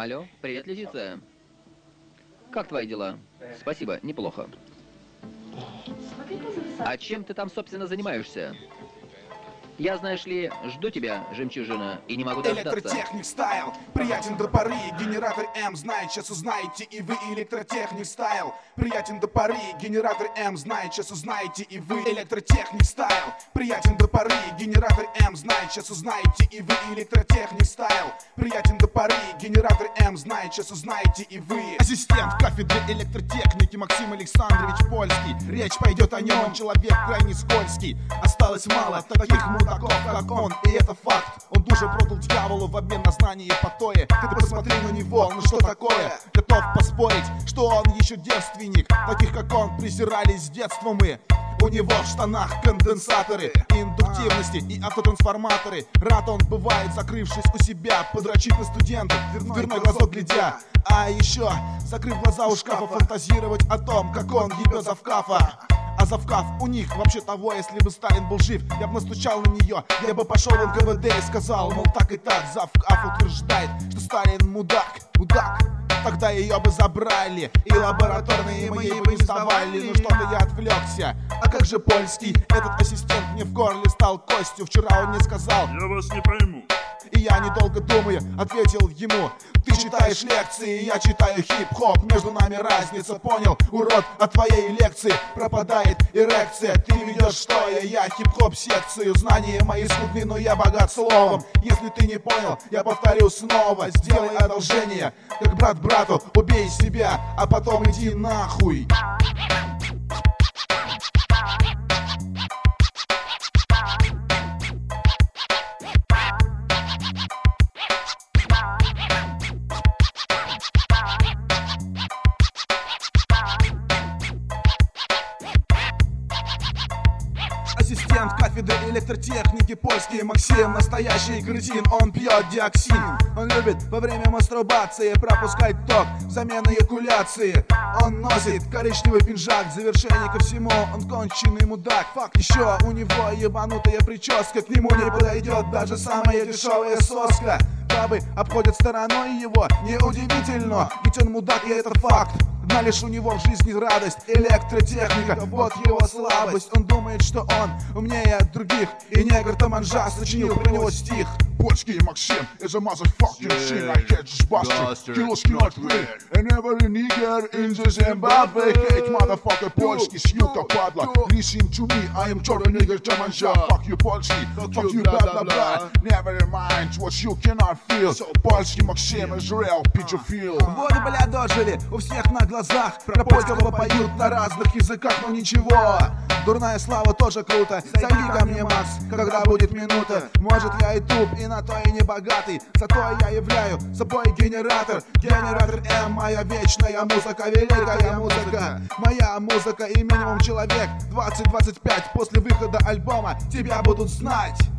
Алло, привет, Летиция. Как твои дела? Спасибо, неплохо. А чем ты там, собственно, занимаешься? Я, знаешь ли, жду тебя, жемчужина, и не могу дождаться. Электротехник стайл, приятен до поры. Генератор М знает, сейчас узнаете и вы. Электротехник стайл, приятен до поры. Генератор М знает, сейчас узнаете и вы. Электротехник стайл, приятен до поры. Генератор М знает, сейчас узнаете и вы. Электротехник стайл, приятен до поры. Генератор М знает, сейчас узнаете и вы. Ассистент кафедры электротехники Максим Александрович Польский. Речь пойдет о нем, он человек крайне скользкий. Осталось мало таких мудаков, как он, и это факт. Он душу продал дьяволу в обмен на знания и потои. Ты посмотри на него, ну что такое? Готов поспорить, что он еще девственник. Таких как он презирали с детства мы. У него в штанах конденсаторы, индуктивности и автотрансформаторы. Рад он бывает, закрывшись у себя, подрочить на студентов, в дверной глазок глядя. А еще, закрыв глаза у шкафа, фантазировать о том, как он ебет завкафа. А завкаф у них вообще того, если бы Сталин был жив, я бы настучал на нее, я бы пошел в НКВД и сказал, мол, так и так. Завкаф утверждает, что Сталин мудак. Тогда ее бы забрали, и лабораторные мои бы не сдавали. Ну что-то я отвлекся. А как же польский? Этот ассистент мне в горле стал костью. Вчера он мне сказал: я вас не пойму. И я, недолго думая, ответил ему: ты читаешь лекции, я читаю хип-хоп. Между нами разница, понял, урод? От твоей лекции пропадает эрекция. Ты ведешь что я хип-хоп секцию. Знания мои скудны, но я богат словом. Если ты не понял, я повторю снова. Сделай одолжение, как брат брату, убей себя, а потом иди нахуй. Ассистент кафедры электротехники польский Максим, настоящий кретин, он пьет диоксин. Он любит во время мастурбации пропускать ток взамен эякуляции. Он носит коричневый пинжак, в завершение ко всему он конченый мудак. Факт, еще у него ебанутая прическа, к нему не подойдет даже самая дешевая соска. Бабы обходят стороной его, неудивительно, ведь он мудак, и это факт. Одна лишь у него в жизни радость, электротехника, вот его слабость. Он думает, что он умнее других, и негр Таманжа сочинил про него стих. Польский Максим is a motherfucking machine. I catch buster, kills not real. And every nigger in the Zimbabwe hate motherfucker Польский, шлюха падла. Listen to me, I am черный нигер Таманжа. Fuck you Польский, fuck you blah-blah-blah. Never mind what you cannot feel. Польский Максим is real pedophile. Воды, бля, дожили у всех на глазах. Про польского поют на разных языках, но ничего. Дурная слава тоже круто. Зайди ко мне, Макс, когда будет минута. Может, я и туп, и на то и не богатый. Зато я являю собой генератор. Генератор М, моя вечная музыка, великая музыка. Моя музыка и минимум человек 20-25 после выхода альбома тебя будут знать.